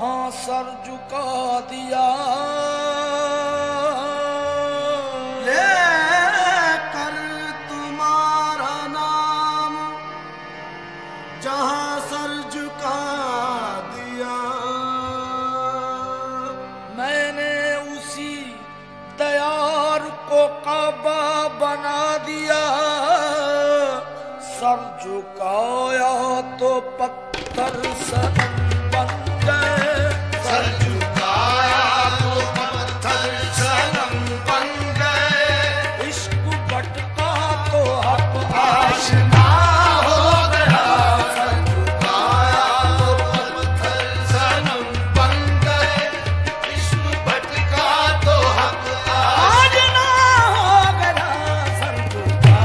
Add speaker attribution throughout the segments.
Speaker 1: जहां सर झुका दिया
Speaker 2: लेकर तुम्हारा नाम, जहां सर झुका दिया।
Speaker 1: मैंने उसी दयार को काबा बना दिया। सर झुकाया तो पत्थर सनम बन गए।
Speaker 2: सर झुकाया तो पत्थर सनम बन गए।
Speaker 1: इश्क भटका तो हक
Speaker 2: आशना हो गया। सर झुकाया तो पत्थर सनम बन गए। इश्क भटका तो हक आशना हो गया। सर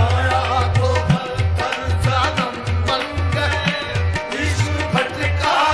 Speaker 2: झुकाया तो पत्थर सनम बन गए। इश्क भटका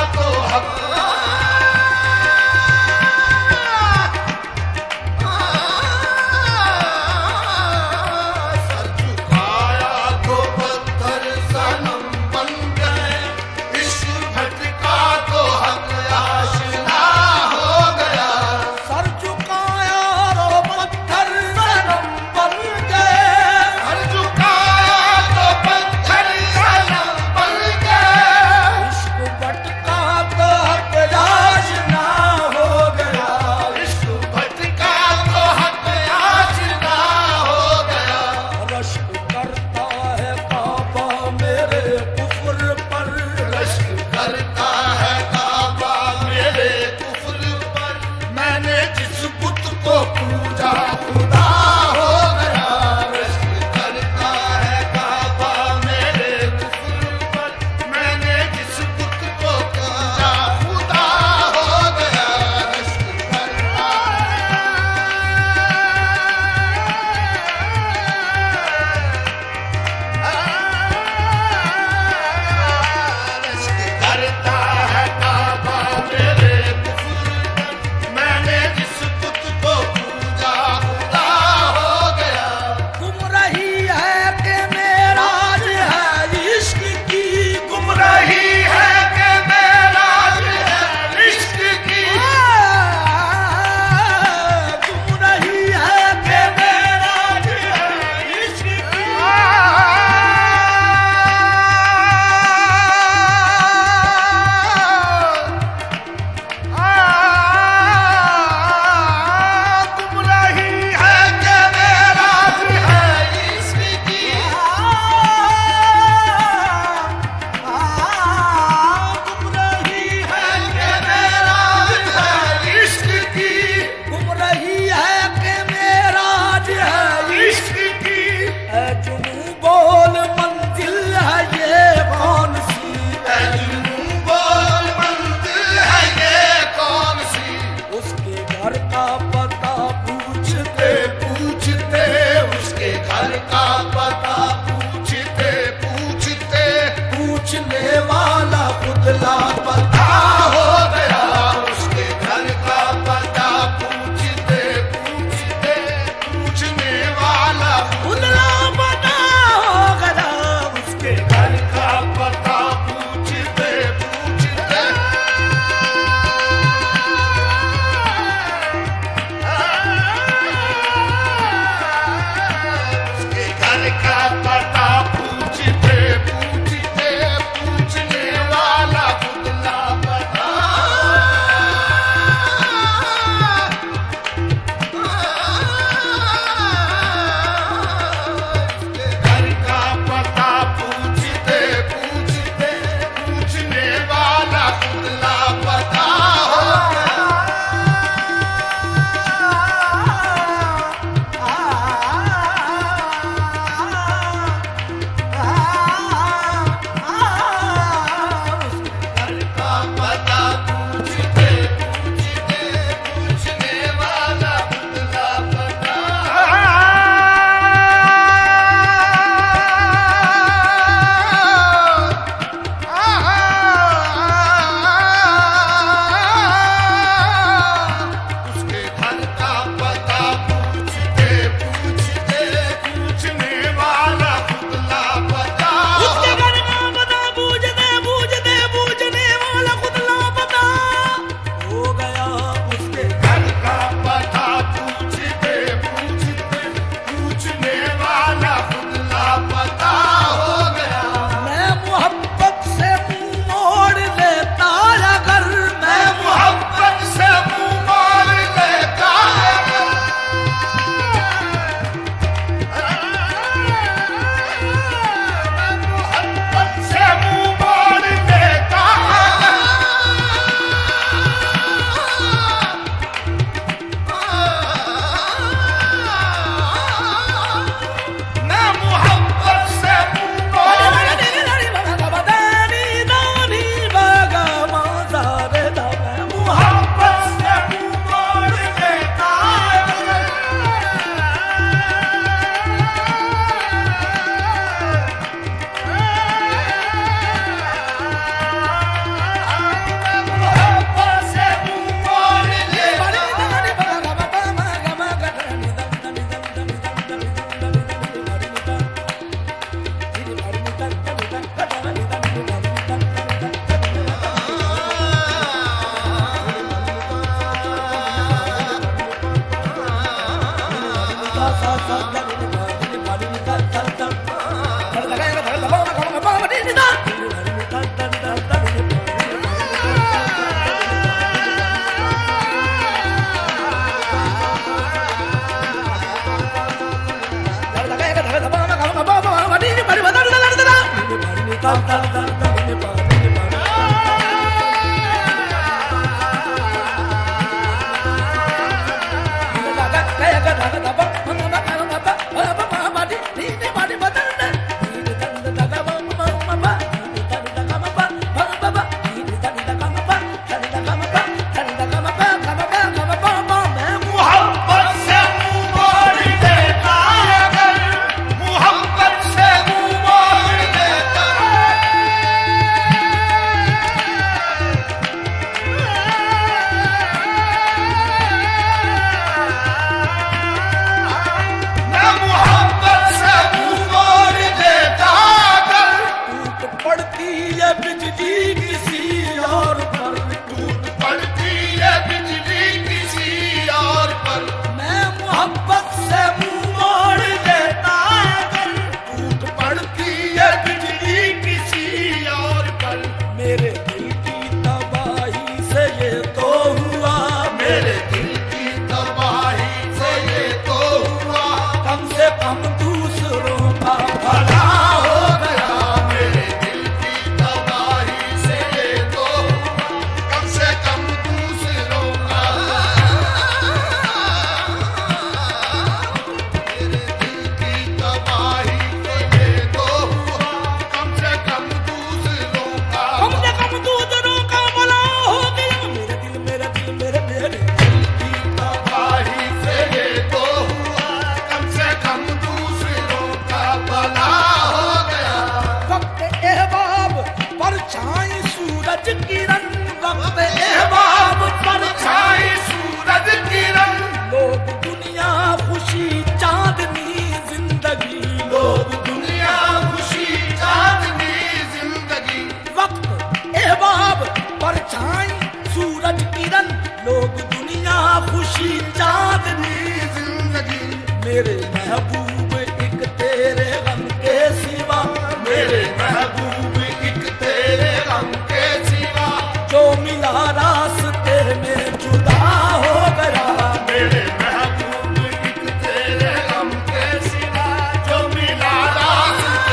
Speaker 1: मेरे महबूब एक तेरे गम के सिवा,
Speaker 2: मेरे महबूब एक तेरे गम के सिवा,
Speaker 1: जो मिला रास्ते में जुदा हो गया।
Speaker 2: मेरे महबूब एक तेरे गम के सिवा, जो मिला रास्ते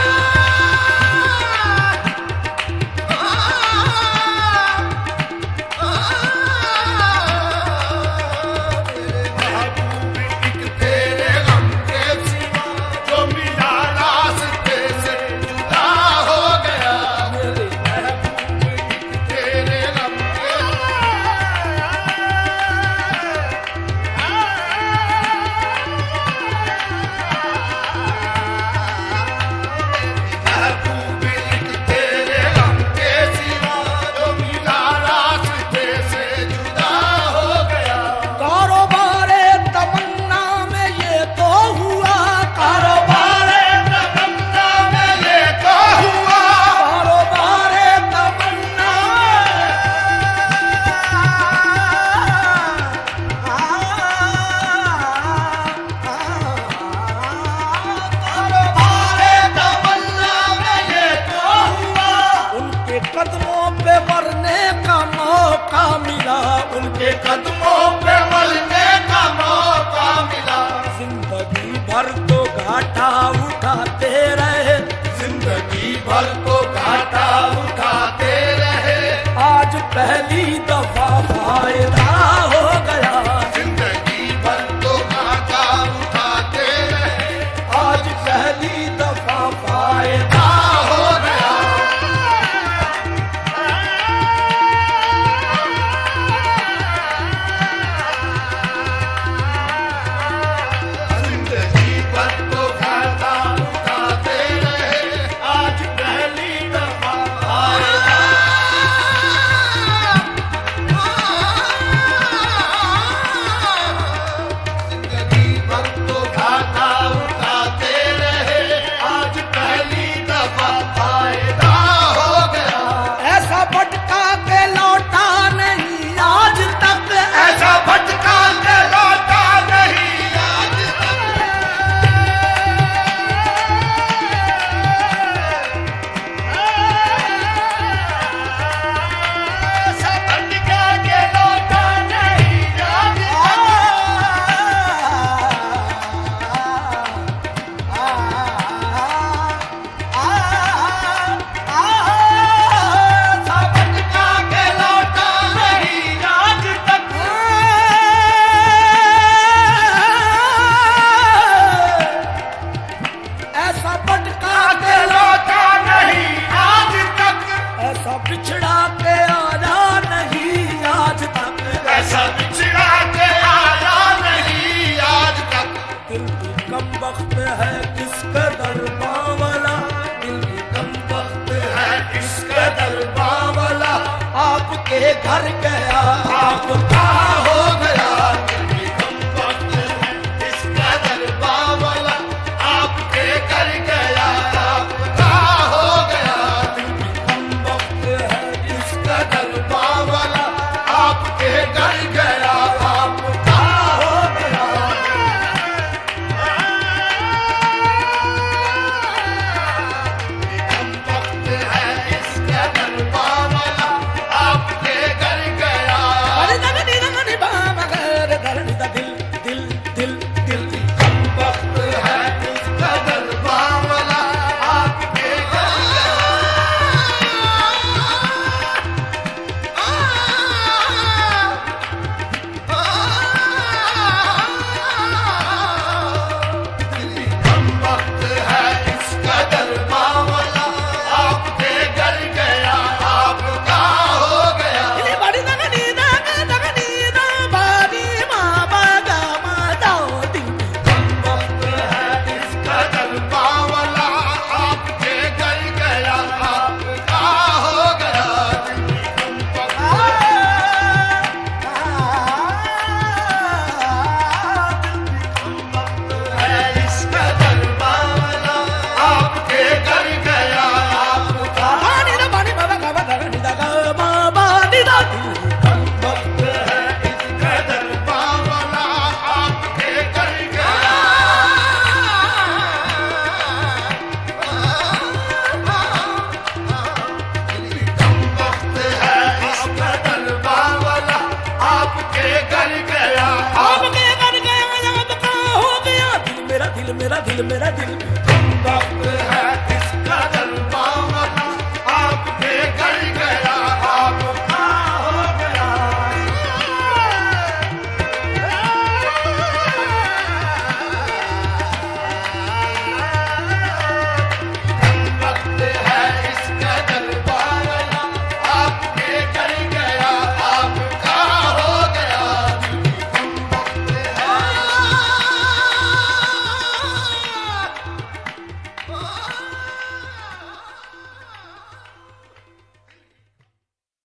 Speaker 1: उनके
Speaker 2: कदमों पे मरने का मौका मिला।
Speaker 1: जिंदगी भर तो घाटा उठाते रहे,
Speaker 2: जिंदगी भर तो घाटा उठाते रहे,
Speaker 1: आज पहली दफा फायदा हो गया।
Speaker 2: जिंदगी भर तो घाटा उठाते रहे,
Speaker 1: आज पहली दफा फायदा
Speaker 2: हो गया। बिछड़ा के आया नहीं आज तक।
Speaker 1: दिल की कम वक्त है किसका दरबावला, दिल की कम वक्त है
Speaker 2: इसका दरबावला
Speaker 1: आपके घर गया
Speaker 2: आप कहाँ हो गया। दिल की कम वक्त है इसका दरबावला आपके घर गया आप कहाँ हो गया। दिल की
Speaker 1: कम वक्त है
Speaker 2: इसका दरबावला आपके घर गया आप कहाँ हो गया। कम वक्त है इसका दरबावला आपके घर गया।
Speaker 1: दिल दिल दिल दिल
Speaker 2: कम वक्त है इसका दरबावला आपके घर कम वक्त है इसका दरबावला आपके घर गया आप कहाँ हो गया। वक्त है इसका दरबावला आपके घर गया आप कहाँ हो गया। कम वक्त है इसका दरबावला आपके घर गया आप कहाँ। कम वक्त है इसका दरबावला आपके घर गया। कम वक्त है इसका दरबावला आपके घर गया आप
Speaker 1: मेरा दिल मेरा दिल मेरा दिल